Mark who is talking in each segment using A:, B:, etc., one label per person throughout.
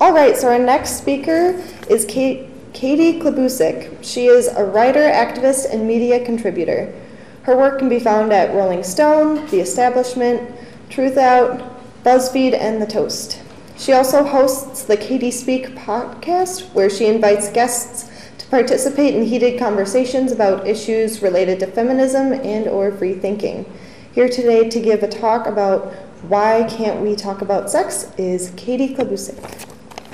A: All right, so our next speaker is Katie Klabusik. She is a writer, activist, and media contributor. Her work can be found at Rolling Stone, The Establishment, Truth Out, BuzzFeed, and The Toast. She also hosts the Katie Speak podcast, where she invites guests to participate in heated conversations about issues related to feminism and or free thinking. Here today to give a talk about why can't we talk about sex is Katie Klabusik.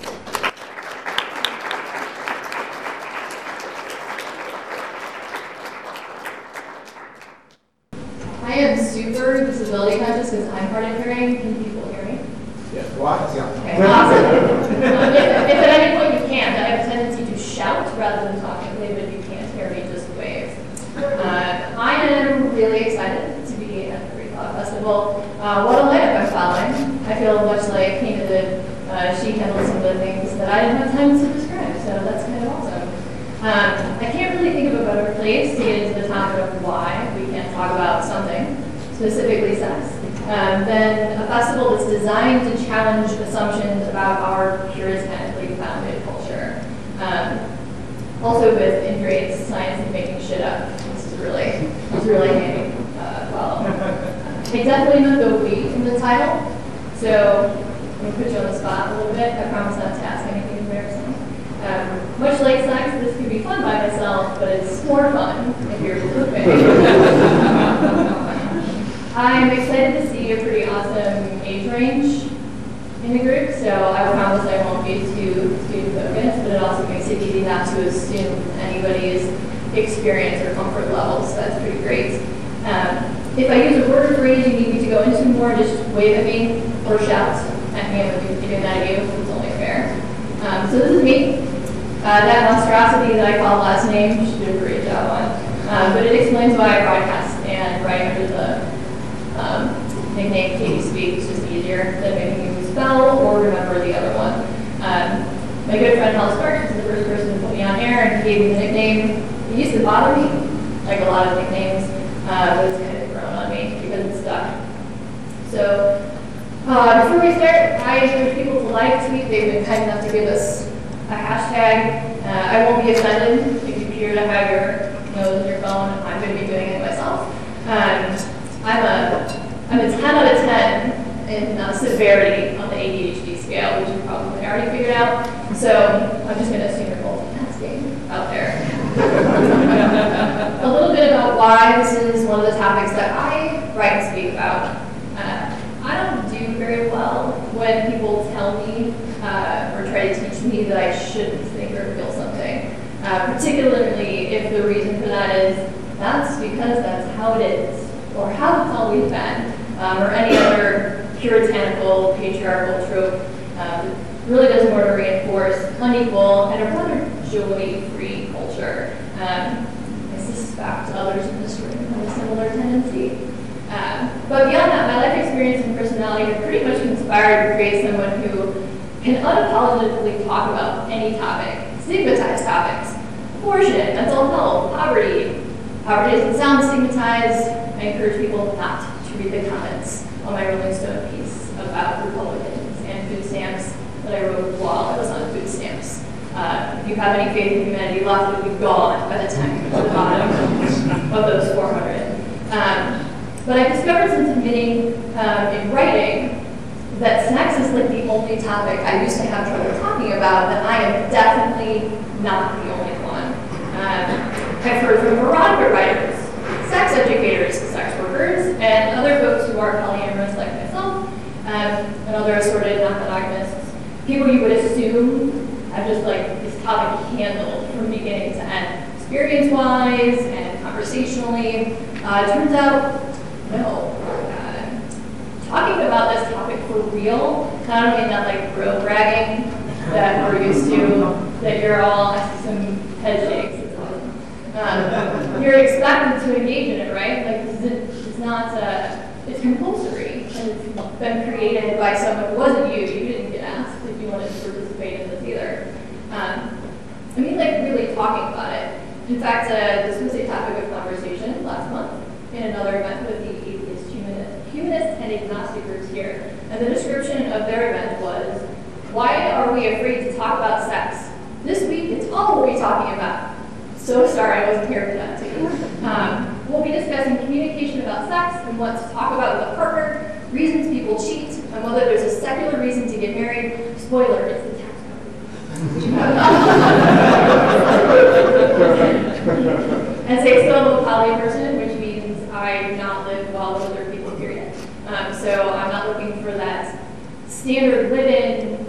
B: I am super disability conscious because I'm hard of hearing. Can people hear me?
C: Yeah. What? Yeah.
B: Okay, awesome. If at any point you can't, I have a tendency to shout rather than talk. But if you can't hear me, just wave. I am really excited to be at the Free Thought Festival. What a lineup I'm following. I feel much like Kina did. She handled some of the things that I didn't have time to describe, so that's kind of awesome. I can't really think of a better place to get into the topic of why we can't talk about something, specifically sex, than a festival that's designed to challenge assumptions about our puritanically founded culture. Also with ingrained science and making shit up. It's really handy follow. I definitely know the we in the title, so I'm going to put you on the spot a little bit. I promise not to ask anything embarrassing. Much like sex, this could be fun by myself, but it's more fun if you're with me. I'm excited to see a pretty awesome age range in the group, so I promise I won't be too student-focused, but it also makes it easy not to assume anybody's experience or comfort level, so that's pretty great. If I use a word or phrase you need me to go into more, just wave at me or shout at me if I'm doing that at you. It's only fair. So this is me. That monstrosity that I call last name, she did a great job on. But it explains why I broadcast and write under the nickname Katie Speak. It's just easier than making you spell or remember the other one. My good friend Hal Sparks is the first person to put me on air, and he gave me the nickname. It used to bother me, like a lot of nicknames, but it's kind of grown on me because it's stuck. So before we start, I encourage people to like, tweet. They've been kind enough to give us a hashtag. I won't be offended if you appear to have your nose in your phone. I'm going to be doing it myself. I'm a 10 out of 10 in severity on the ADHD scale, which you probably already figured out. So I'm just going to assume you're multitasking out there. A little bit about why this is one of the topics that I write and speak about. I don't do very well when people tell me or try to teach me that I shouldn't think or feel something, particularly if the reason for that is that's because that's how it is, or how it's always been, or any other puritanical, patriarchal trope that really does more to reinforce unequal and a rather joy-free culture. I suspect others in this room have a similar tendency. But beyond that, my life experience and personality have pretty much conspired to create someone who can unapologetically talk about any topic, stigmatized topics, abortion, mental health, poverty. Poverty doesn't sound stigmatized. I encourage people not to read the comments on my Rolling Stone piece about Republicans and food stamps that I wrote while I was on food stamps. If you have any faith in humanity left, it would be gone by the time you get to the bottom of those 400. But I discovered since admitting in writing that sex is like the only topic I used to have trouble talking about, that I am definitely not the only one. I've heard from erotica writers, sex educators, sex workers, and other folks who are polyamorous like myself, and other assorted non-monogamists, people you would assume have just like this topic handled from beginning to end, experience-wise and conversationally. Turns out, no. Talking about this topic for real, and I don't mean that like bro bragging that we're used to, that you're all some head shakes. You're expected to engage in it, right? Like it's not, it's compulsory, and it's been created by someone who wasn't you. You didn't get asked if you wanted to participate in this either. I mean, like really talking about it. In fact, this was a topic of conversation last month in another event with the atheist, humanist, and agnostic groups here. And the description of their event was, why are are we afraid to talk about sex? This week, it's all we'll be talking about. So sorry I wasn't here for that too. We'll be discussing communication about sex and what to talk about with a partner, reasons people cheat, and whether there's a secular reason to get married. Spoiler, it's the tax code. And say still a poly person, which means I do not live well with other people, period. So I'm not looking for that standard live-in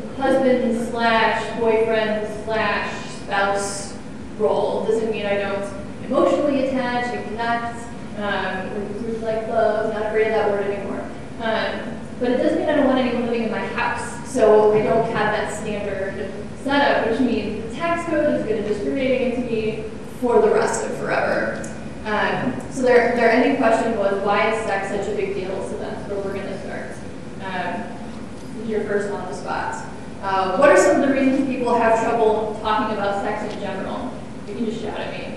B: husband/boyfriend/spouse role. Doesn't mean I don't emotionally attach and connect, with like love, not afraid of that word anymore. But it does mean I don't want anyone living in my house, so I don't have that standard setup, which means the tax code is going to discriminate against me for the rest of forever. So their ending question was, why is sex such a big deal? So that's where we're going to start. This is your first on the spot. What are some of the reasons people have trouble talking about sex in general? You can just shout at me.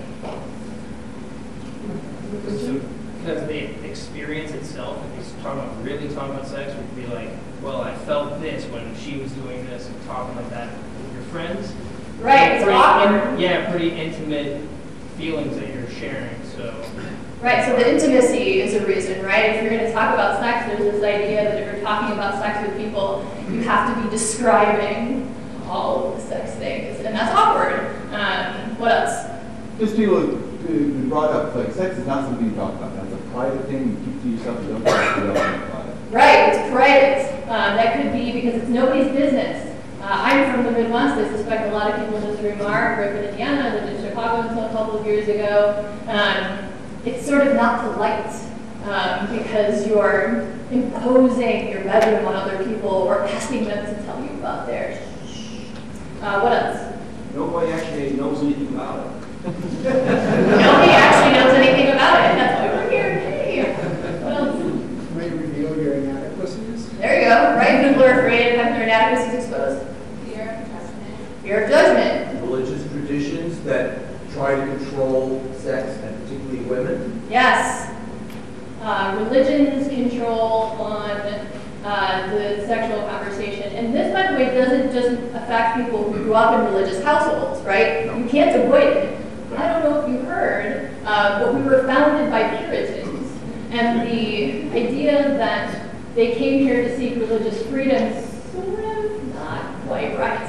C: Because the experience itself, if you really talk about sex, would be like, well, I felt this when she was doing this, and talking like that with your friends.
B: Right, it's awkward.
C: Pretty intimate feelings that you're sharing, so.
B: Right, so the intimacy is a reason, right? If you're going to talk about sex, there's this idea that if you're talking about sex with people, you have to be describing all of the sex things, and that's awkward. What else?
D: Just people who brought up, like, sex is not something you talk about. That's a private thing you keep to yourself. You don't talk about it.
B: Right, it's private. That could be because it's nobody's business. I'm from the Midwest. I suspect a lot of people in this room are. I grew up in Indiana, lived in Chicago until a couple of years ago. It's sort of not polite because you're imposing your bedroom on other people or asking them to tell you about theirs. What else?
E: Nobody actually knows anything about it.
B: Nobody actually knows anything about it. That's why we're here. Hey. What else?
F: You may reveal your inadequacies.
B: There you go. Right? People are afraid of having their inadequacies exposed. Fear of judgment.
E: Religious traditions that try to control sex, and particularly women.
B: Yes. Religion's control on the sexual conversation. And this, by the way, doesn't just affect people who grew up in religious households, right? You can't avoid it. I don't know if you heard, but we were founded by Puritans. And the idea that they came here to seek religious freedom is sort of not quite right.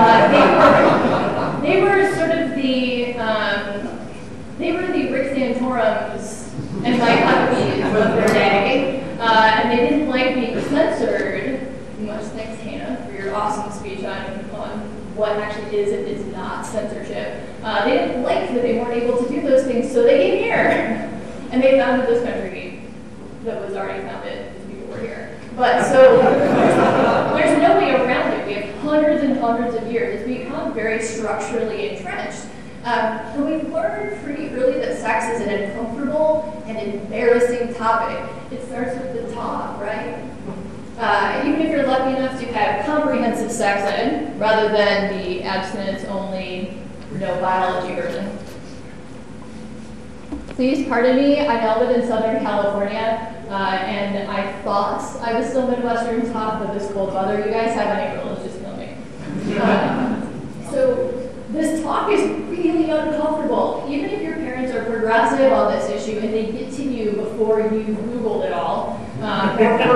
B: They were sort of the Rick Santorums and Mike Huckabees of their day, and they didn't like being censored. Much thanks, Hannah, for your awesome speech on what actually is and is not censorship. They didn't like that they weren't able to do those things, so they came here, and they founded this country that was already founded because people were here. But so there's no way around it. We have hundreds and hundreds of years. It's become very structurally entrenched. And we've learned pretty early that sex is an uncomfortable and embarrassing topic. It starts with the talk, right? Even if you're lucky enough to have comprehensive sex ed, rather than the abstinence-only, no biology version. Please pardon me, I now live in Southern California, and I thought I was still Midwestern talk, but this cold weather you guys have in April is just killing me. So this talk is really uncomfortable. Even if your parents are progressive on this issue and they get to you before you Googled it all, or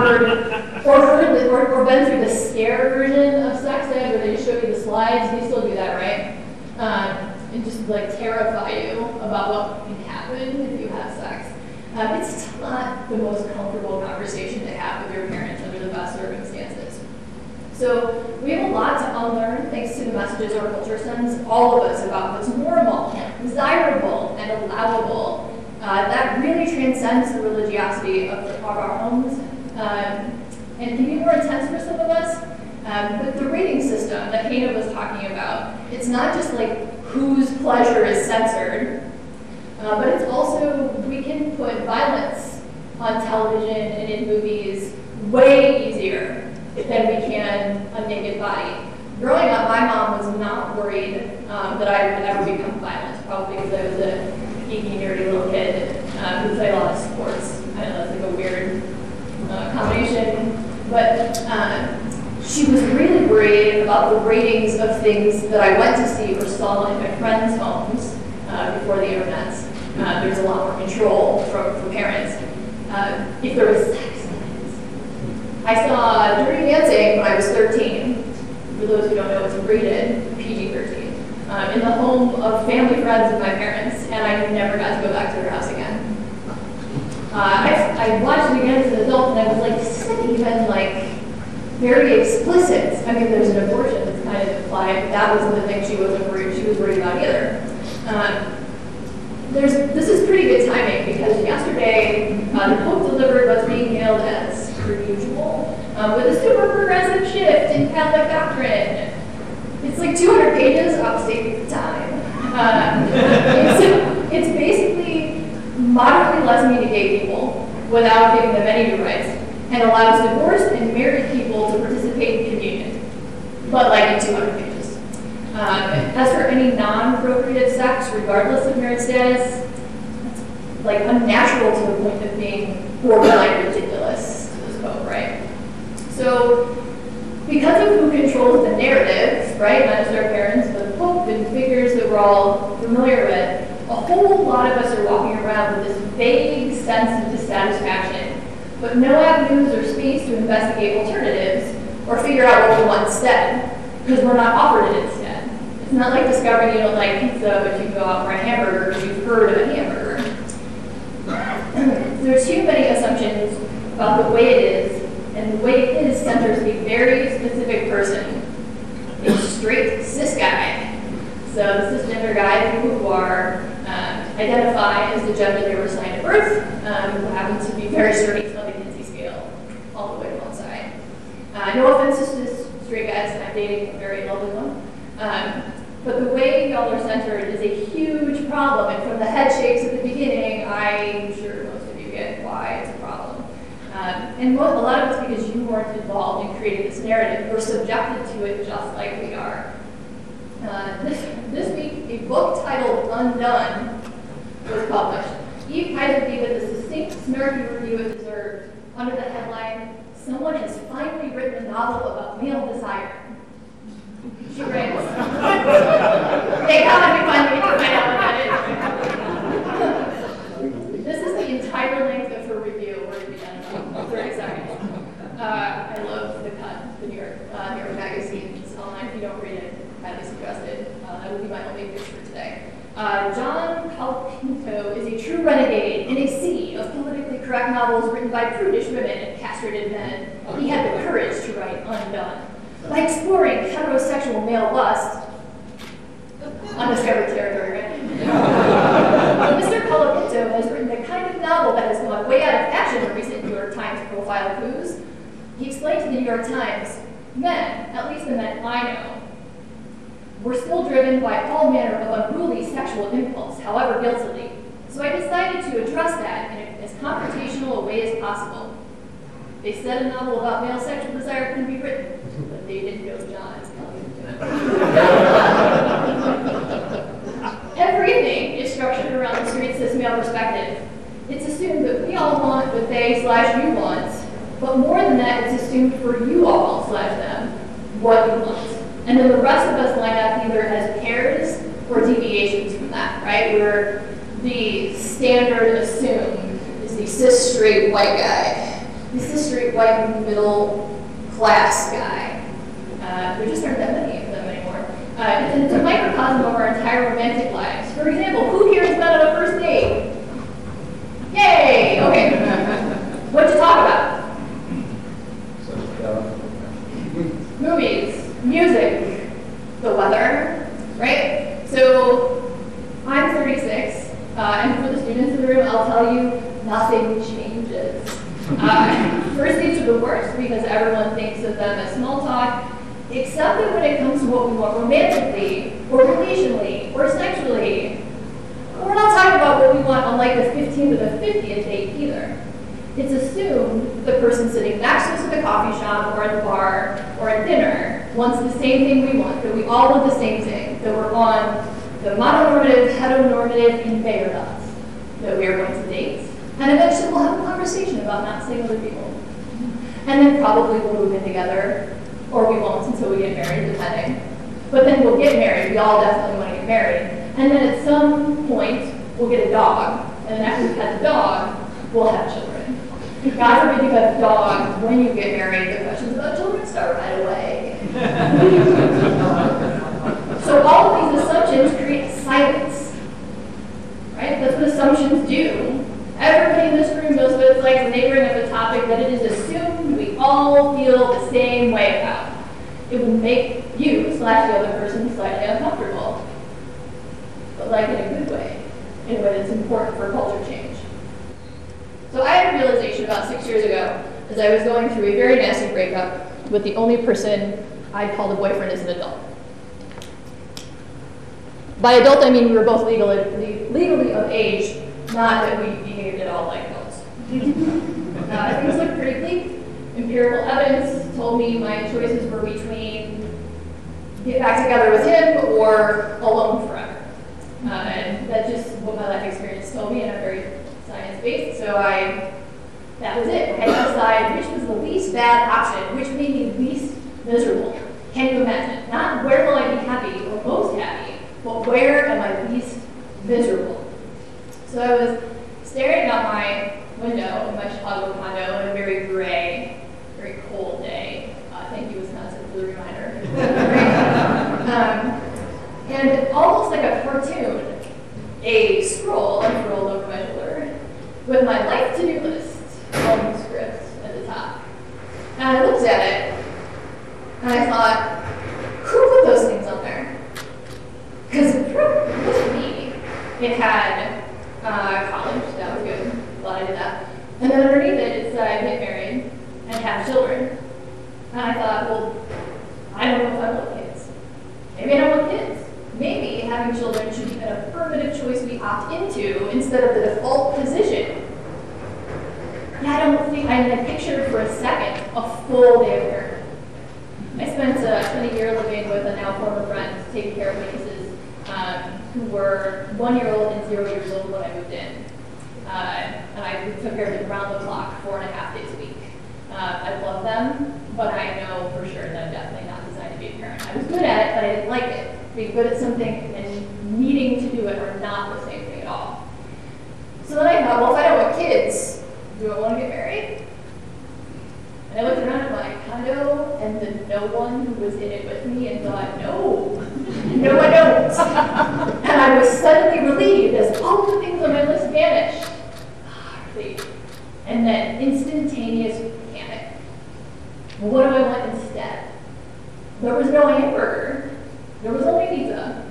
B: been through the scare version of sex ed where they just show you the slides, they still do that, right? And just like terrify you about what can happen if you have sex. It's not the most comfortable conversation to have with your parents under the best circumstances. So we have a lot to unlearn thanks to the messages our culture sends all of us about what's normal, desirable, and allowable. That really transcends the religiosity of our homes and can be more intense for some of us. But the rating system that Hannah was talking about, it's not just like whose pleasure is censored, but it's also, we can put violence on television and in movies way easier than we can a naked body. Growing up, my mom was not worried that I would ever become violent, probably because I was a geeky, nerdy little kid who played a lot of sports. I know that's like a weird combination, but she was really worried about the ratings of things that I went to see or saw in my friends' homes before the internet. There's a lot more control from parents. If there was sex in it. I saw Dirty Dancing when I was 13. For those who don't know, it's rated PG-13. In the home of family friends of my parents, and I never got to go back to their house again. I watched it again as an adult, and I was like, this isn't even like very explicit. I mean, there's an abortion that's kind of implied, but that wasn't the thing she was worried about either. This is pretty good timing because yesterday the Pope delivered what's being hailed as per usual, with a super progressive shift in Catholic doctrine. It's like 200 pages, outstating the time. It's basically moderately lessening to gay people without giving them any new rights, and allows divorced and married people to participate in communion, but like in 200 pages. As for any non-procreative sex, regardless of marriage status, it's like unnatural to the point of being borderline ridiculous to this Pope, right? So, because of who controls the narrative, right, not just our parents, but the Pope and figures that we're all familiar with, a whole lot of us are walking around with this vague sense of dissatisfaction, but no avenues or space to investigate alternatives or figure out what we want instead, because we're not offered it instead. It's not like discovering you don't like pizza, but you can go out for a hamburger because you've heard of a hamburger. There's too many assumptions about the way it is, and the way it is centers a very specific person, a straight cis guy. So the cisgender guy, people who are identify as the gender they were assigned at birth, who happen to be very straight on the Kinsey scale, all the way to one side. No offense to cis straight guys, I'm dating a very lovely one. But the way y'all are centered is a huge problem, and from the head shakes at the beginning, I'm sure most of you get why it's a problem. And a lot of it's because you weren't involved in creating this narrative. You're subjected to it just like we are. This week, a book titled Undone was published. Eve Kaiser gave it the succinct, snarky review it deserved under the headline, "Someone has finally written a novel about male desire." She writes, "Thank God we finally get to find out about it." This is the entire length of her review. We're going to be done in 30 seconds. I love the cut, the New York Magazine. It's online if you don't read it. Highly suggested. That will be my only pitch for today. John Colapinto is a true renegade in a sea of politically correct novels written by prudish women and castrated men. He had the courage to write Undone. By exploring heterosexual male lust, undiscovered territory, right? Mr. Colapinto has written the kind of novel that has gone way out of fashion in recent New York Times profile clues. He explained to the New York Times, men, at least the men I know, we're still driven by all manner of unruly sexual impulse, however guiltily. So I decided to address that in as confrontational a way as possible. They said a novel about male sexual desire couldn't be written, but they didn't know John. Everything is structured around the straight cis male perspective. It's assumed that we all want what they/you want, but more than that, it's assumed for you all/them what you want. And then the rest of us line up either as pairs or deviations from that, right? Where the standard assumed is the cis straight white guy, the cis straight white middle class guy. There just aren't that many of them anymore. And it's a microcosm of our entire romantic lives. For example, who here has met on a first date? Yay! Okay. What'd you talk about? Movies, music, the weather, right? So I'm 36, and for the students in the room, I'll tell you, nothing changes. First dates are the worst because everyone thinks of them as small talk, except that when it comes to what we want romantically, or relationally, or sexually, we're not talking about what we want on like the 15th or the 50th date either. It's assumed the person sitting next to us at the coffee shop or at the bar or at dinner wants the same thing we want, that we all want the same thing, that we're on the mononormative, heteronormative conveyor belt, that we are going to date. And eventually we'll have a conversation about not seeing other people. And then probably we'll move in together, or we won't until we get married, depending. But then we'll get married. We all definitely want to get married. And then at some point, we'll get a dog. And then after we've had the dog, we'll have children. God forbid you have a dog when you get married, the questions about children start right away. So all of these assumptions create silence. Right? That's what assumptions do. Everybody in this room knows what it's like when they bring up a topic that it is assumed we all feel the same way about. It will make you / the other person slightly uncomfortable. But like in a good way, in a way that's important for culture change. So I had a realization about 6 years ago as I was going through a very nasty breakup with the only person I'd called a boyfriend as an adult. By adult, I mean we were both legally of age, not that we behaved at all like adults. Things looked pretty bleak. Empirical evidence told me my choices were between get back together with him or alone forever. And that's just what my life experience told me, and I'm very science-based, so that was it. I had to decide which was the least bad option, which made me least miserable. Can you imagine? Not where will I be happy or most happy, but where am I least miserable? So I was staring out my window in my Chicago condo on a very gray, very cold day. Thank you, Wisconsin, for the reminder. And almost like a cartoon, a scroll unfurled over my shoulder with my life to-do list on the script at the top. And I looked at it, and I thought, who put those things on there? Because it wasn't me. It had college, that was good. Glad I did that. And then underneath it said get married and have children. And I thought, well, I don't know if I want kids. Maybe I don't want kids. Maybe having children should be an affirmative choice we opt into instead of the default position. Yeah, I don't think I pictured for a second a full day of parenthood. I spent a year living with a now former friend taking care of my nieces who were 1 year old and 0 years old when I moved in. And I took care of them around the clock, 4.5 days a week. I love them, but I know for sure that I'm definitely not designed to be a parent. I was good at it, but I didn't like it. Being good at something and needing to do it are not the same thing at all. So then I thought, well, if I don't want kids, do I want to get married? And I looked around at my condo and the no one who was in it with me and thought, no, I don't. And I was suddenly relieved as all the things on my list vanished. Relief. And then instantaneous panic. Well, what do I want instead? There was no hamburger. There was only pizza.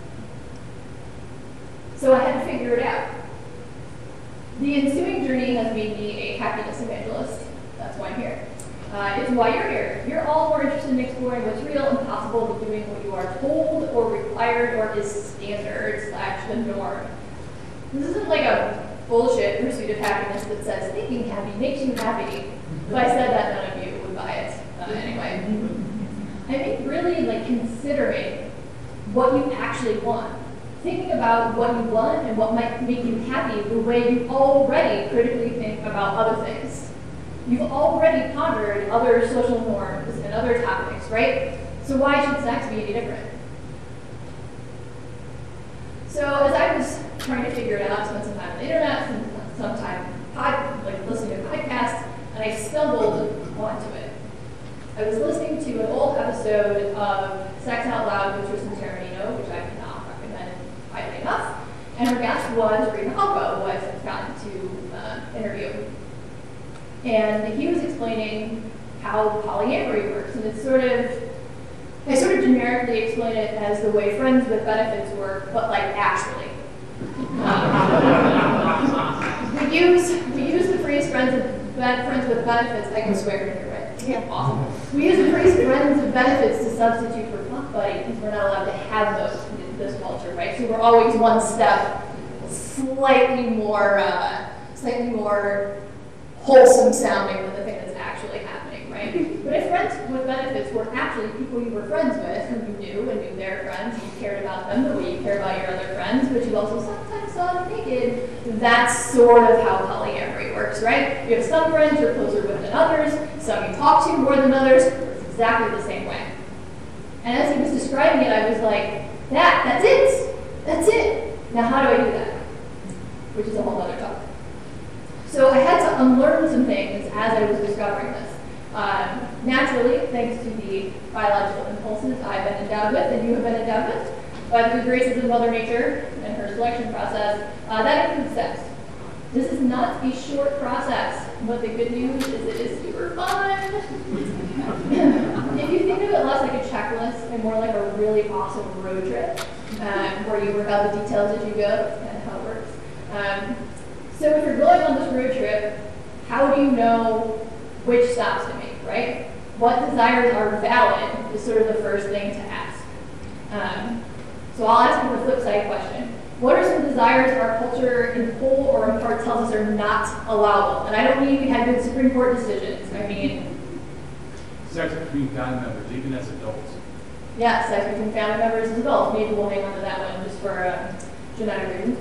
B: So I had to figure it out. The ensuing journey has made me a happiness evangelist. That's why I'm here. It's why you're here. You're all more interested in exploring what's real and possible than doing what you are told or required or is standard / the norm. This isn't like a bullshit pursuit of happiness that says thinking happy makes you happy. If I said that, none of you would buy it. Anyway. I think really like considering what you actually want. Thinking about what you want and what might make you happy the way you already critically think about other things. You've already pondered other social norms and other topics, right? So why should sex be any different? So as I was trying to figure it out, spent some time on the internet, spent some time listening to podcasts, and I stumbled onto it. I was listening to an old episode of Sex Out Loud with Tristan Taormino, which I cannot recommend highly enough, and her guest was Reena Halko, who I've gotten to interview. And he was explaining how polyamory works, and I sort of generically explain it as the way friends with benefits work, but like actually. We use the phrase friends with benefits. I can swear in here, right? Yeah. Awesome. We use the phrase friends with benefits to substitute for fuck buddy because we're not allowed to have those in this culture, right? So we're always one step slightly more wholesome sounding than the thing that's actually happening, right? But if friends with benefits were actually people you were friends with, who you knew and knew their friends, you cared about them the way you care about your other friends, but you also sometimes saw them naked, that's sort of how polyamory works, right? You have some friends you're closer with than others, some you talk to more than others, that's exactly the same way. And as he was describing it, I was like, that's it. That's it. Now how do I do that? Which is a whole other topic. So I had to unlearn some things as I was discovering this. Naturally, thanks to the biological impulses I've been endowed with and you have been endowed with, but through the graces of Mother Nature and her selection process, that includes sex. This is not a short process, but the good news is it is super fun. If you think of it less like a checklist and more like a really awesome road trip, where you work out the details as you go, that's kind of how it works. So if you're going on this road trip, how do you know which stops to make, right? What desires are valid is sort of the first thing to ask. So I'll ask you the flip side question. What are some desires our culture in whole or in part tells us are not allowable? And I don't mean we had good Supreme Court decisions. I mean...
G: Sex between family members, even as adults.
B: Yeah, sex between family members as adults. Maybe we'll hang on to that one just for genetic reasons.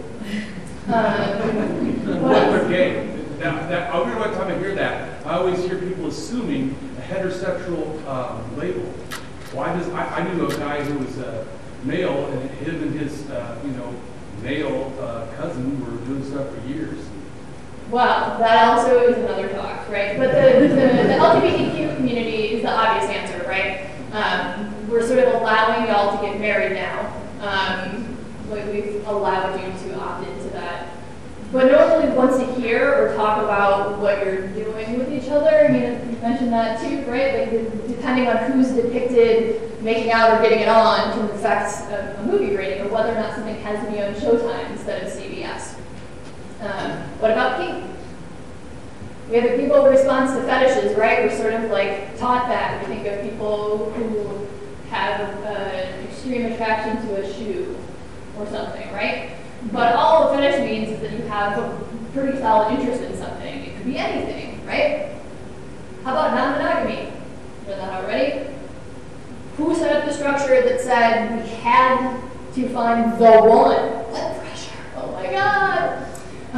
G: What they're gay. Every time I hear that, I always hear people assuming a heterosexual label. Why does I knew a guy who was male, and him and his male cousin were doing stuff for years.
B: Well, that also is another talk, right? But the LGBTQ community is the obvious answer, right? We're sort of allowing y'all to get married now. We've allowed you to opt into that. But no one really wants to hear or talk about what you're doing with each other. I mean, you mentioned that too, right? Like, depending on who's depicted making out or getting it on can affect a movie rating or whether or not something has to be on Showtime instead of CBS. What about kink? We have a people response to fetishes, right? We're sort of like taught that. We think of people who have an extreme attraction to a shoe or something, right? But all a fetish means is that you have a pretty solid interest in something. It could be anything, right? How about non-monogamy? You know that already? Who set up the structure that said we had to find the one? Blood pressure. Oh my God.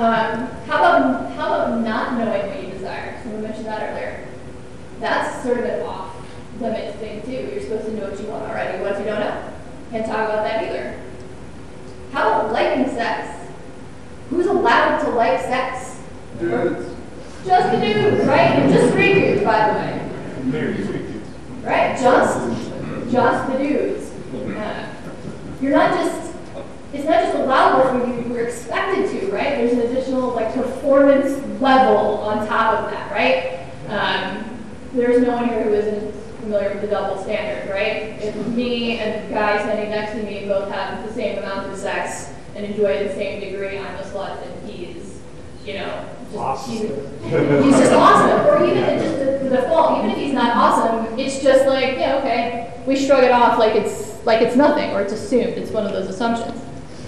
B: How about not knowing what you desire? Someone mentioned that earlier. That's sort of an off-limits thing too. You're supposed to know what you want already. What if you don't know? Can't talk about that either. How about liking sex? Who's allowed to like sex?
D: Dudes.
B: Just the dudes, right? And just straight dudes, by the way.
G: Very sweet dudes.
B: Right? Just the dudes. You're not just, it's not just allowable for you, you're expected to, right? There's an additional performance level on top of that, right? There's no one here who isn't familiar with the double standard, right? If me and the guy standing next to me both have the same amount of sex and enjoy the same degree, I'm a slut and he's,
G: awesome.
B: He's just awesome. Or even just the default, even if he's not awesome, it's just like, yeah, okay, we shrug it off like it's nothing, or it's assumed. It's one of those assumptions.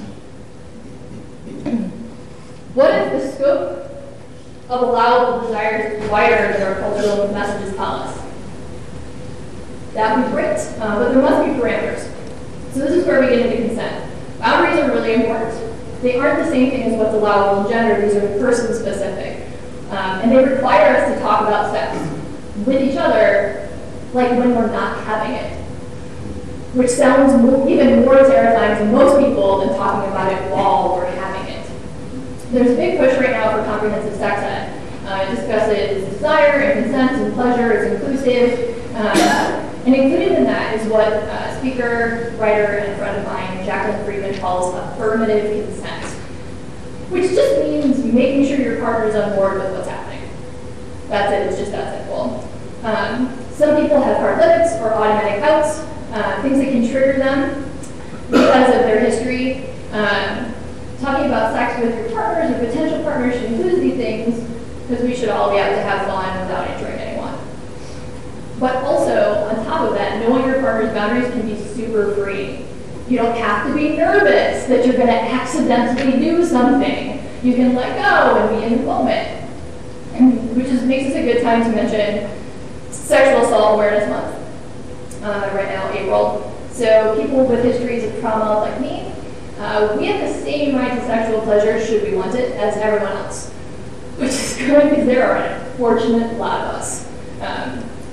B: What if the scope of allowable desires is wider than our cultural messages tell us? That would be great, but there must be parameters. So this is where we get into consent. Boundaries are really important. They aren't the same thing as what's allowable in gender. These are person-specific. And they require us to talk about sex with each other like when we're not having it, which sounds even more terrifying to most people than talking about it while we're having it. There's a big push right now for comprehensive sex ed. It discusses desire and consent and pleasure is inclusive. And included in that is what speaker, writer, and friend of mine, Jacqueline Friedman, calls affirmative consent, which just means making sure your partner is on board with what's happening. That's it, it's just that simple. Some people have hard limits or automatic outs, things that can trigger them because of their history. Talking about sex with your partners or potential partners should include these things because we should all be able to have fun without injuring anyone. But also, on top of that, knowing your partner's boundaries can be super freeing. You don't have to be nervous that you're going to accidentally do something. You can let go and be in the moment. Which just makes this a good time to mention Sexual Assault Awareness Month. Right now, April. So people with histories of trauma like me, we have the same right to sexual pleasure, should we want it, as everyone else. Which is good because there are an unfortunate lot of us.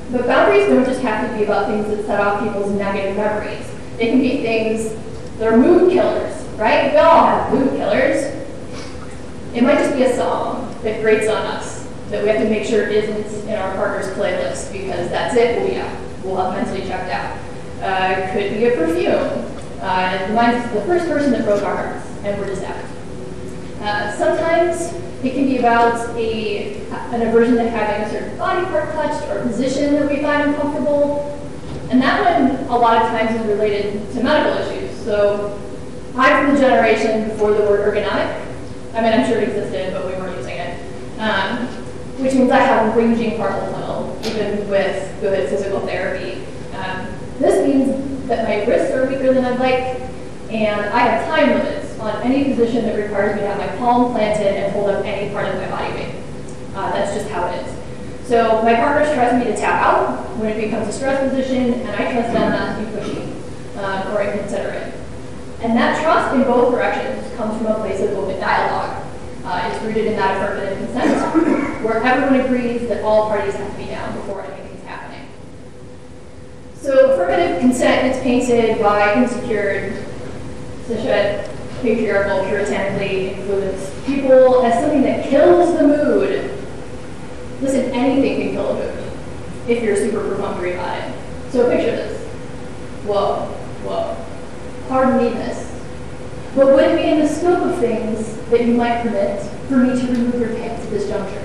B: But boundaries don't just have to be about things that set off people's negative memories. They can be things that are mood killers, right? We all have mood killers. It might just be a song that grates on us, that we have to make sure isn't in our partner's playlist, because that's it, we'll be out. We'll have mentally checked out. Could be a perfume. It reminds us of the first person that broke our hearts, and we're just out. Sometimes it can be about an aversion to having a certain body part touched or position that we find uncomfortable. And that one, a lot of times, is related to medical issues. So I'm from the generation before the word ergonomic. I mean, I'm sure it existed, but we weren't using it. Which means I have a raging carpal tunnel, even with good physical therapy. This means that my wrists are weaker than I'd like, and I have time limits on any position that requires me to have my palm planted and hold up any part of my body weight. That's just how it is. So my partners trust me to tap out when it becomes a stress position, and I trust them not to be pushy or inconsiderate. And that trust in both directions comes from a place of open dialogue. It's rooted in that affirmative consent, where everyone agrees that all parties have to be down before anything's happening. So affirmative consent is painted by insecure, cishet, patriarchal, puritanically influenced people as something that kills the mood. Listen, anything can kill a mood if you're super perfunctory about it. So picture this. Whoa. Pardon me this. But would it be in the scope of things that you might permit for me to remove your pants at this juncture?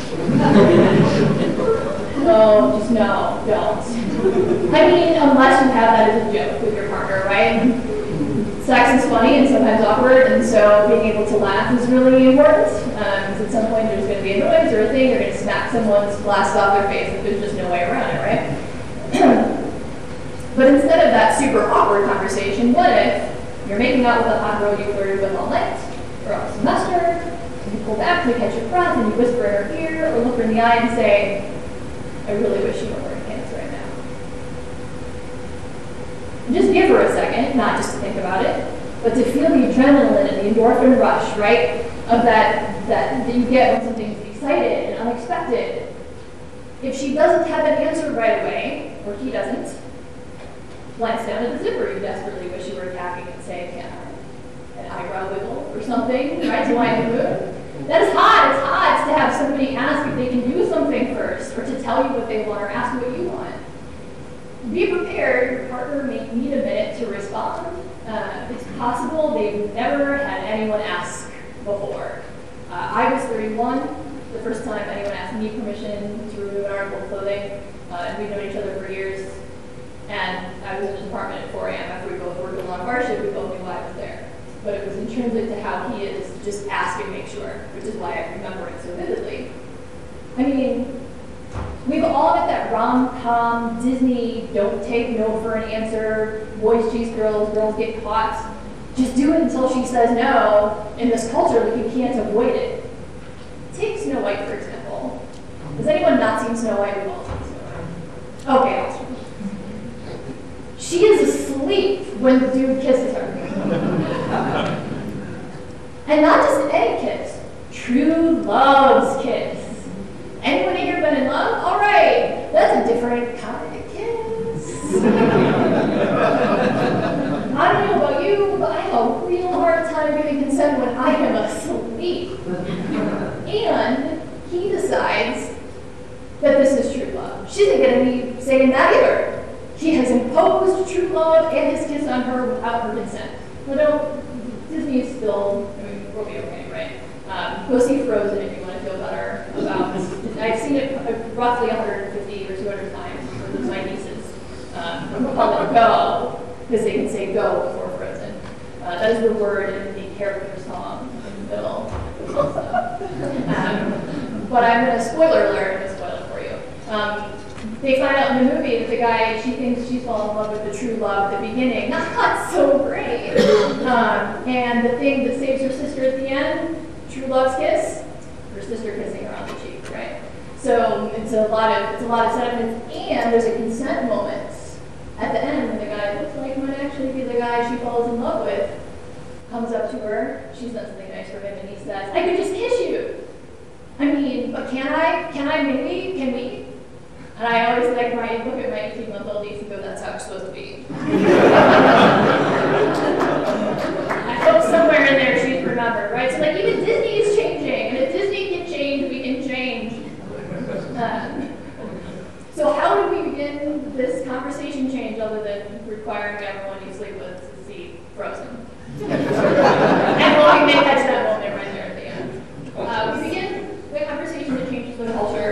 B: No, just no, don't. I mean, unless you have that as a joke with your partner, right? Sex is funny and sometimes awkward, and so being able to laugh is really important. Because at some point there's going to be a noise or a thing, you're going to smack someone's glass off their face, and there's just no way around it, right? But instead of that super awkward conversation, what if you're making out with a hot girl you flirted with all night or all semester, and you pull back to catch your breath, and you whisper in her ear or look her in the eye and say, I really wish you were wearing pants right now. And just give her a second, not just to think about it, but to feel the adrenaline and the endorphin rush, right, of that you get when something's excited and unexpected. If she doesn't have an answer right away, or he doesn't, glance down at the zipper you desperately wish you were tapping and say, can I? An eyebrow wiggle or something, right, to lighten the mood. That is hot. It's hot to have somebody ask if they can do something first, or to tell you what they want or ask what you want. Be prepared. Your partner may need a minute to respond. It's possible they've never had anyone ask before. I was 31, the first time anyone asked me permission to remove an article of clothing. We've known each other for years. And I was in his apartment at 4 a.m. after we both worked a long bar shift. We both knew why I was there. But it was intrinsic to how he is, just ask and make sure, which is why I remember it so vividly. I mean, we've all got that rom-com, Disney, don't take no for an answer, boys chase girls, girls get caught. Just do it until she says no. In this culture, like, you can't avoid it. Take Snow White, for example. Has anyone not seen Snow White? We've all seen Snow White. Okay, awesome. She is asleep when the dude kisses her. And not just any kiss, true love's kiss. Anyone here been in love? All right, that's a different kind of kiss. I don't know about you, but I have a real hard time giving consent when I am asleep. And he decides that this is true love. She isn't going to be saying that either. He has imposed true love and his kiss on her without her consent. Well, Disney is still, I mean, we'll be okay, right? Go see Frozen if you want to feel better about I've seen it roughly 150 or 200 times with my nieces. We call it go, because they can say go before Frozen. That is the word in the character song in the middle. But I'm going to spoiler alert, I'm going to spoil it for you. They find out in the movie that the guy she thinks she's fallen in love with, the true love at the beginning, not so great. And the thing that saves her sister at the end, true love's kiss, her sister kissing her on the cheek, right? So it's a lot of sentiments, and there's a consent moment at the end when the guy looks like might actually be the guy she falls in love with, comes up to her, she's done something nice for him, and he says, I could just kiss you. I mean, but can I? Can we? And I always like look at my 18-month-old niece and go, that's how it's supposed to be. I hope somewhere in there she's remembered, right? So like even Disney is changing, and if Disney can change, we can change. So how do we begin this conversation change other than requiring everyone you sleep with to see Frozen? And we'll make that moment right there at the end. We begin the conversation that changes the culture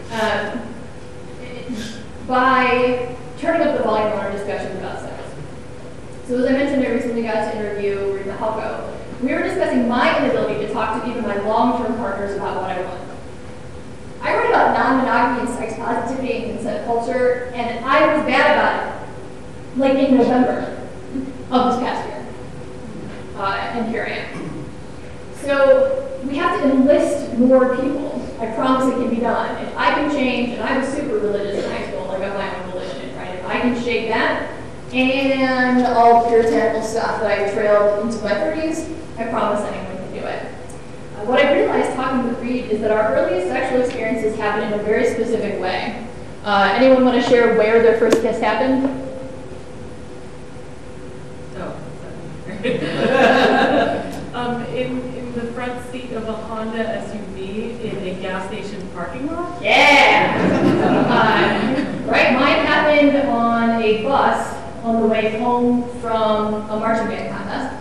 B: by turning up the volume on our discussions about sex. So as I mentioned, I recently got to interview Rima Halko. We were discussing my inability to talk to even my long-term partners about what I want. I wrote about non-monogamy and sex positivity and consent culture, and I was bad about it, like in November of this past year. And here I am. So we have to enlist more people. I promise it can be done. If I can change, and I was super religious in high school, like I'm my own religion, right? If I can shake that, and all the puritanical stuff that I trailed into my 30s, I promise anyone can do it. What I realized talking with Reed is that our earliest sexual experiences happen in a very specific way. Anyone want to share where their first kiss happened?
H: No. In the front seat of a Honda SUV in a gas station parking lot?
B: Yeah! Right, mine happened on a bus on the way home from a marching band contest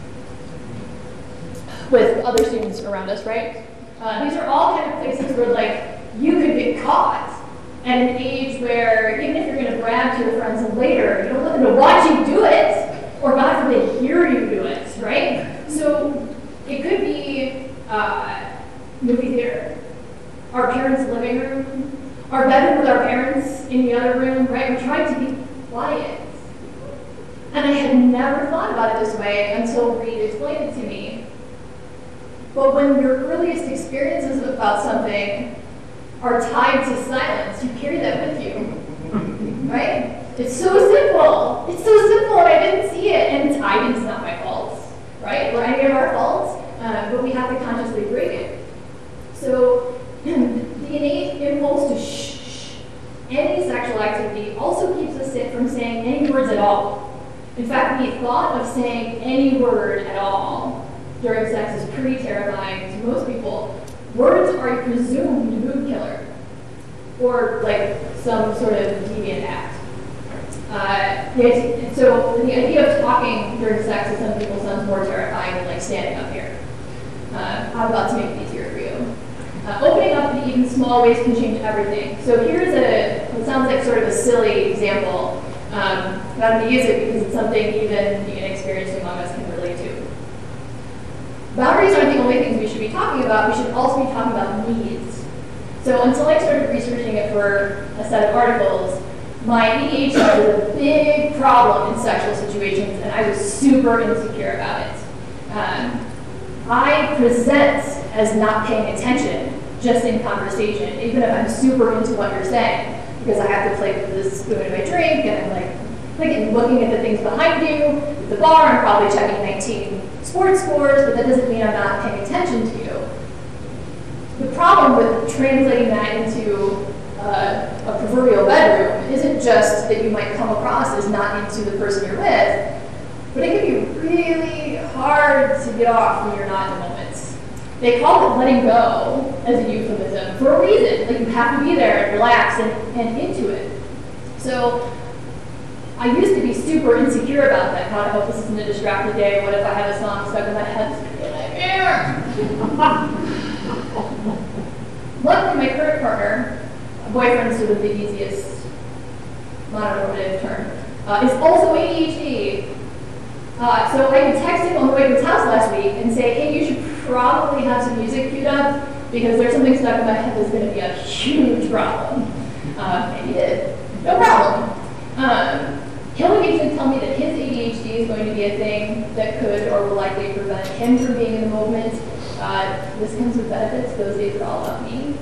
B: with other students around us, right? These are all kind of places where, like, you could get caught at an age where even if you're going to brag to your friends later, you don't want them to watch you do it, or God forbid, hear you do it, right? So it could be movie theater, our parents' living room, our bedroom with our parents in the other room, right? We tried to be quiet. And I had never thought about it this way until Reed explained it to me. But when your earliest experiences about something are tied to silence, you carry that with you, right? It's so simple. It's so simple, and I didn't see it, and it's not my fault, right? Or any of our faults, but we have to consciously break it. So the innate impulse to shh any sexual activity also keeps us from saying any words at all. In fact, the thought of saying any word at all during sex is pretty terrifying to most people. Words are a presumed mood killer, or like some sort of deviant act. So the idea of talking during sex to some people sounds more terrifying than like standing up here. I'm about to make it easier for you. Opening up in even small ways can change everything. So here's what sounds like sort of a silly example, but I'm going to use it because it's something even the inexperienced among us can relate to. Boundaries aren't the only things we should be talking about. We should also be talking about needs. So until I started researching it for a set of articles, my ADHD was a big problem in sexual situations, and I was super insecure about it. I present as not paying attention just in conversation, even if I'm super into what you're saying, because I have to play with the spoon in my drink, and I'm like looking at the things behind you. At the bar, I'm probably checking 19 sports scores, but that doesn't mean I'm not paying attention to you. The problem with translating that into a proverbial bedroom isn't just that you might come across as not into the person you're with, but it can be really hard to get off when you're not in the moment. They call it letting go as a euphemism for a reason. Like, you have to be there and relax and into it. So I used to be super insecure about that. God, I hope this isn't a distracted day. What if I have a song stuck in my head? It's going to be a nightmare. Luckily, my current partner, a boyfriend, sort of the easiest mononormative term, is also ADHD. So I could text him on the way to his house last week and say, hey, you should probably have some music queued up because there's something stuck in my head that's going to be a huge problem. And he did. No problem. He'll occasionally tell me that his ADHD is going to be a thing that could or will likely prevent him from being in the moment. This comes with benefits. Those days are all about me.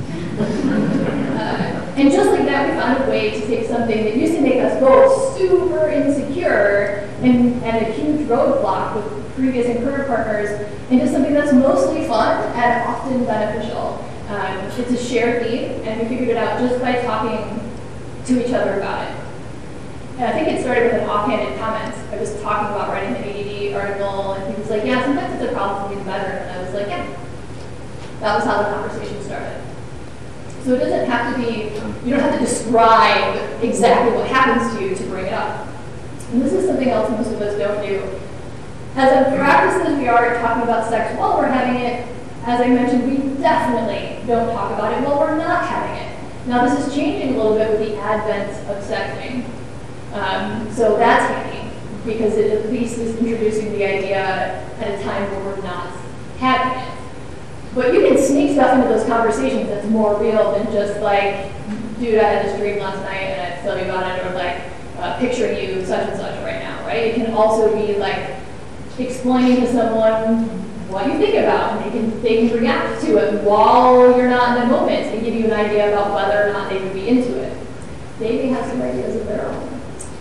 B: And just like that, we found a way to take something that used to make us both super insecure and a huge roadblock with previous and current partners into something that's mostly fun and often beneficial. It's a shared need, and we figured it out just by talking to each other about it. And I think it started with an offhanded comment. I was talking about writing the ADD article, and he was like, yeah, sometimes it's a problem for me to better. And I was like, yeah. That was how the conversation started. So it doesn't have to be, you don't have to describe exactly what happens to you to bring it up. And this is something else most of us don't do. As unpracticed as we are at talking about sex while we're having it, as I mentioned, we definitely don't talk about it while we're not having it. Now this is changing a little bit with the advent of sexting. So that's handy, because it at least is introducing the idea at a time where we're not having it. But you can sneak stuff into those conversations that's more real than just like, dude, I had this dream last night and I tell you about it, or like picturing you such and such right now, right? It can also be like explaining to someone what you think about, and they can react to it while you're not in the moment and give you an idea about whether or not they would be into it. They may have some ideas of their own.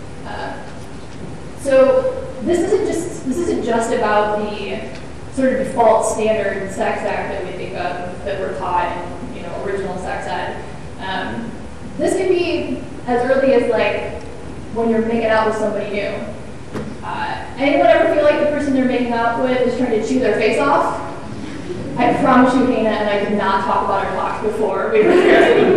B: So this isn't just about the sort of default standard sex act that we think of, that we're taught in original sex ed. This can be as early as like when you're making out with somebody new. Anyone ever feel like the person they're making out with is trying to chew their face off? I promise you, Hannah and I did not talk about our talks before we were here.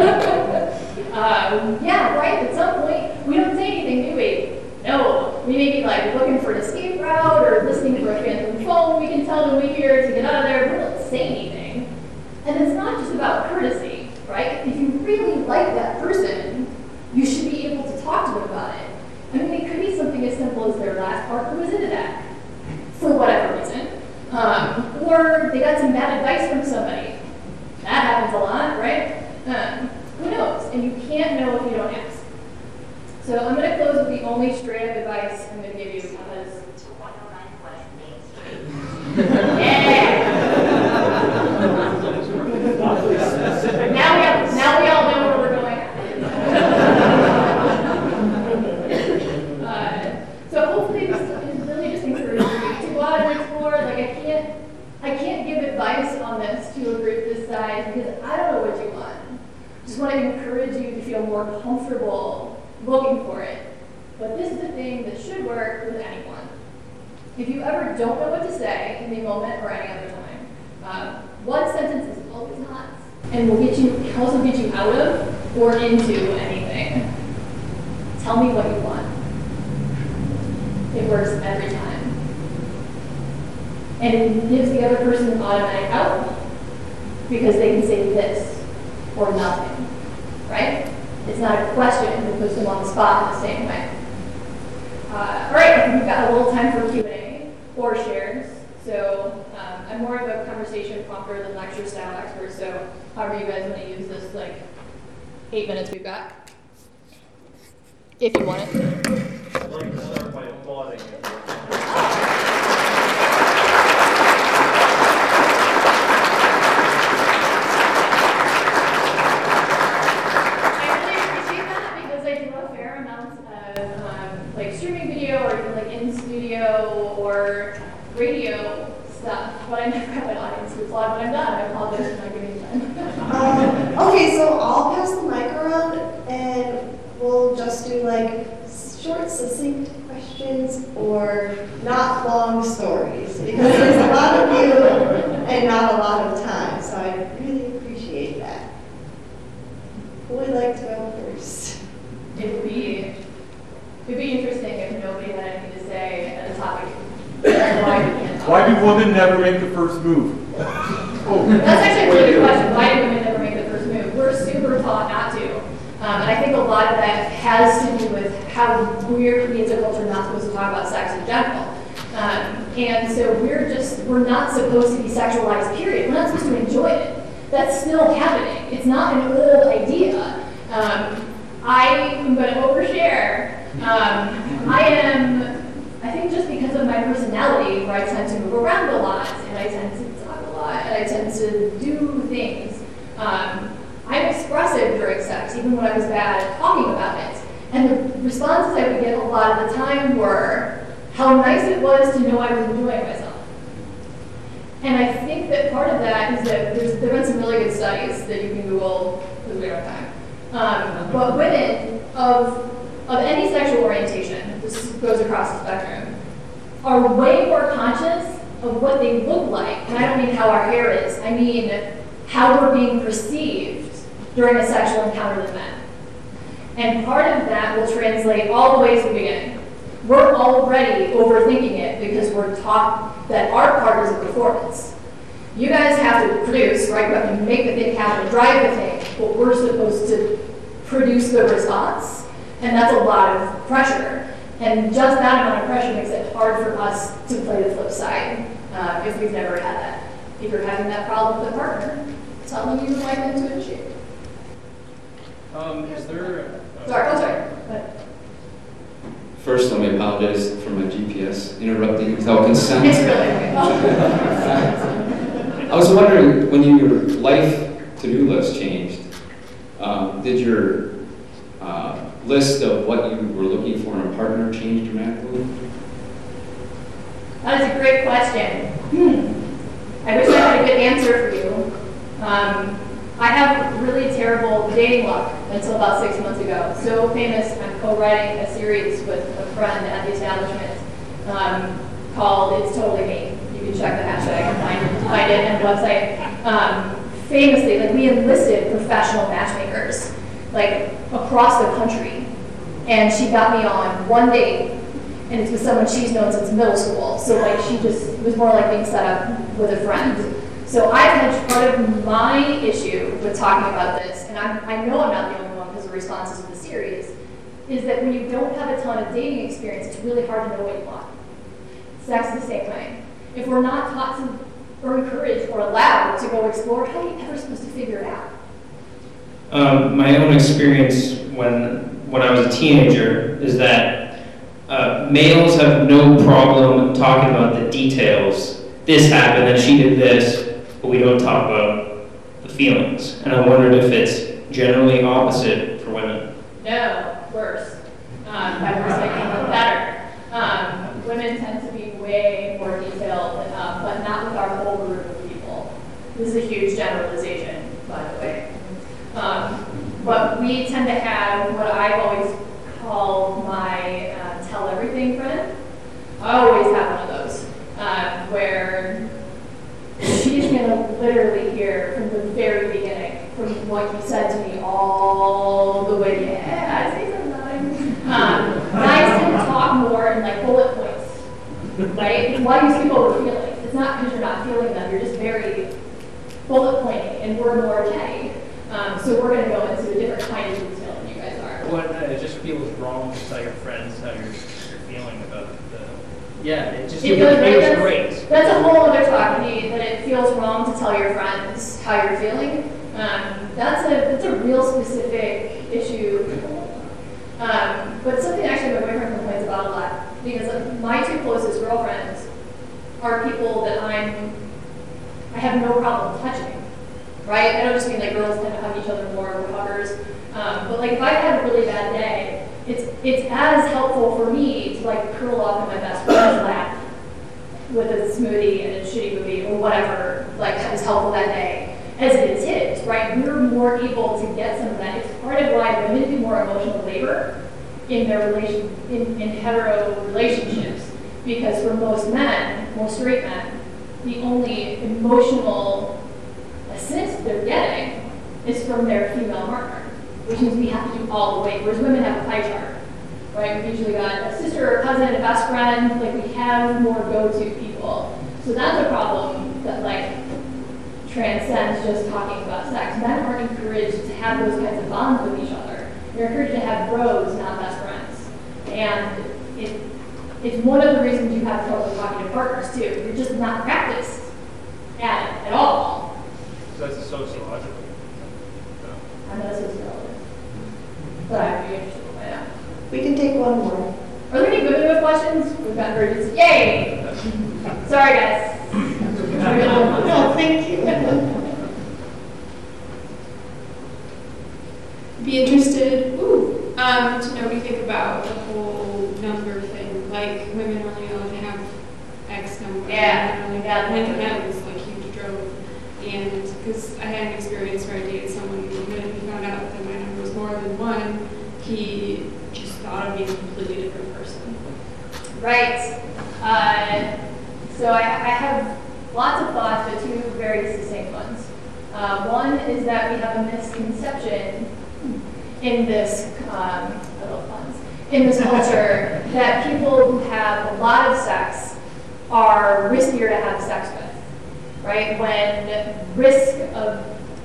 B: Yeah, right, at some point, we don't say anything, do we? No, we may be like looking for an escape route or listening for a phantom phone we can tell them we hear to get out of there, but we don't say anything. And it's not just about courtesy, right? If you really like that person, you should be able to talk to them about it. I mean, it could be something as simple as their last partner was into that, for whatever reason. Or they got some bad advice from somebody. That happens a lot, right? Who knows? And you can't know if you don't ask. So I'm going to close with the only straight up advice I'm going to give you, because yeah! Now we all know where we're going. So hopefully this is really just encouraging you to go out and explore. Like I can't give advice on this to a group this size because I don't know what you want. Just want to encourage you to feel more comfortable looking for it. But this is the thing that should work with anyone. If you ever don't know what to say in the moment or any other time, one sentence is always not, and will also get you out of or into anything. Tell me what you want. It works every time. And it gives the other person an automatic out because they can say this or nothing, right? It's not a question that puts them on the spot in the same way. All right, I think we've got a little time for Q&A or shares. So I'm more of a conversation prompter than lecture style expert, so however you guys want to use this, like 8 minutes we've got. If you want it.
I: I'd like to start by applauding it.
B: Or radio stuff, but I never have an audience to applaud when I'm done. I apologize for not giving you time.
A: Okay, so I'll pass the mic around and we'll just do like short, succinct questions or not long stories because there's a lot of you and not a lot of time, so I really appreciate that. Who would like to go first?
B: It'd be interesting if nobody had anything to say at a topic.
D: Why do women never make the first move?
B: That's actually a really good question. Why do women never make the first move? We're super taught not to. And I think a lot of that has to do with how we're creates a culture not supposed to talk about sex in general. And so we're not supposed to be sexualized, period. We're not supposed to enjoy it. That's still happening. It's not an old idea. I'm going to overshare. I think just because of my personality, where I tend to move around a lot, and I tend to talk a lot, and I tend to do things, I'm expressive during sex, even when I was bad at talking about it. And the responses I would get a lot of the time were how nice it was to know I was enjoying myself. And I think that part of that is that there have been some really good studies that you can Google because we don't have time. But women of any sexual orientation, this goes across the spectrum, are way more conscious of what they look like. And I don't mean how our hair is, I mean how we're being perceived during a sexual encounter than men. And part of that will translate all the way to the beginning. We're already overthinking it because we're taught that our part is a performance. You guys have to produce, right? You have to make the thing happen, drive the thing, but we're supposed to produce the response, and that's a lot of pressure. And just that amount of pressure makes it hard for us to play the flip side if we've never had that. If you're having that problem with a partner, tell them you would like them to initiate.
C: Is there?
B: Sorry.
J: First, let me apologize for my GPS interrupting without consent.
B: It's really okay.
J: I was wondering, when your life to-do list changed, did your list of what you were looking for in a partner change dramatically?
B: That is a great question. I wish I had a good answer for you. I have really terrible dating luck until about 6 months ago. So famous, I'm co-writing a series with a friend at the establishment called It's Totally Me. You can check the hashtag and find it on the website. Famously, like, we enlisted professional matchmakers, like, across the country. And she got me on one date, and it's with someone she's known since middle school. So, like, it was more like being set up with a friend. So I've had part of my issue with talking about this, and I know I'm not the only one because of responses to the series, is that when you don't have a ton of dating experience, it's really hard to know what you want. Sex is the same way. If we're not taught to, or encouraged or allowed to go explore, how are you ever supposed to figure it out?
C: My own experience when I was a teenager is that males have no problem talking about the details. This happened and she did this, but we don't talk about the feelings. And I wondered if it's generally opposite for women.
B: No, worse. By worse, I mean better. Women tend to be way more detailed, but not with our whole group of people. This is a huge generalization, by the way. But we tend to have what I've always called my tell everything friend. I always have one of those, where she's going to literally hear from the very beginning, from what you said to me all the way, yeah, I say something. Guys tend to talk more in like bullet points, right? Why do you skip over feelings? It's not because you're not feeling them, you're just very bullet pointing, and we're more chatty. So we're going to go into a different kind of detail than you guys are.
C: What, it just feels wrong to tell your friends how you're feeling about it just feels great.
B: That's a whole other talk, that it feels wrong to tell your friends how you're feeling. That's a real specific issue. But something actually my boyfriend complains about a lot, because my two closest girlfriends are people that I have no problem touching. Right? I don't just mean like girls tend to hug each other more, we're huggers. But like if I had a really bad day, it's as helpful for me to like curl up in my best friend's lap with a smoothie and a shitty movie or whatever like was helpful that day as it is his, right? We're more able to get some of that. It's part of why women do more emotional labor in their in hetero relationships, because for most men, most straight men, the only emotional assist they're getting is from their female partner, which means we have to do all the weight, whereas women have a pie chart, right? We've usually got a sister, a cousin, a best friend, like we have more go-to people. So that's a problem that like transcends just talking about sex. Men aren't encouraged to have those kinds of bonds with each other. They're encouraged to have bros, not best friends. And it's one of the reasons you have trouble talking to partners too. You're just not practiced at it at all.
C: So that's a sociological.
B: I'm not a sociologist, but I'd be interested to find out.
A: We can take one more.
B: Are there any women with questions? We've got virgins. Yay! Sorry, guys.
A: No, thank you.
K: Be interested to know what you think about the whole number thing. Like women only allowed to have X number.
B: Yeah.
K: When men was like And because I had an experience where I dated someone who, when he found out that my number was more than 1, he just thought of me as a completely different person.
B: Right. So I have lots of thoughts, but 2 very succinct ones. One is that we have a misconception in this, in this culture that people who have a lot of sex are riskier to have sex with, right? When risk of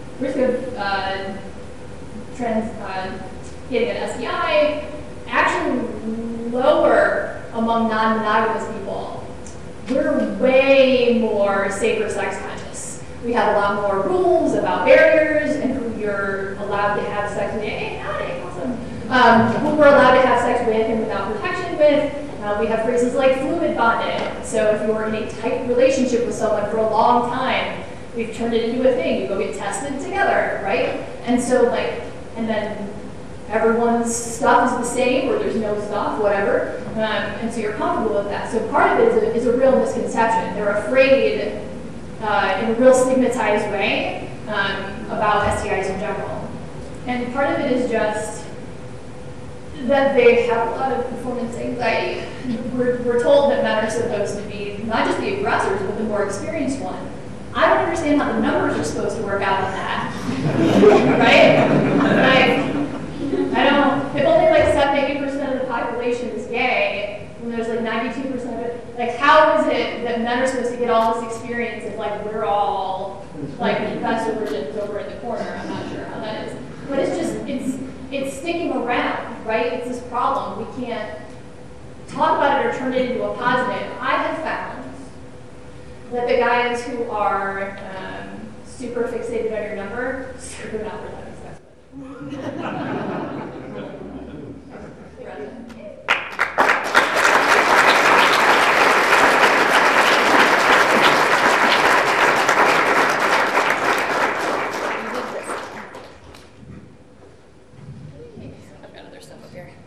B: getting an STI actually lower among non-monogamous people. We're way more safer sex conscious. We have a lot more rules about barriers and who you're allowed to have sex with. Hey, howdy, awesome. Who we're allowed to have sex with and without protection with. We have phrases like fluid bonded. So if you're in a tight relationship with someone for a long time, we've turned it into a thing. You go get tested together, right? And so and then everyone's stuff is the same, or there's no stuff, whatever. And so you're comfortable with that. So part of it is a real misconception. They're afraid in a real stigmatized way about STIs in general. And part of it is just that they have a lot of performance anxiety. We're told that men are supposed to be not just the aggressors, but the more experienced one. I don't understand how the numbers are supposed to work out on that. Right? I don't, if only 70% of the population is gay, when there's 92% of it, how is it that men are supposed to get all this experience if we're all professor virgins over in the corner? I'm not sure how that is. But it's just, it's sticking around, right? It's this problem. We can't talk about it or turn it into a positive. I have found that the guys who are super fixated on your number, super not worth having sex with. I've got other stuff up here.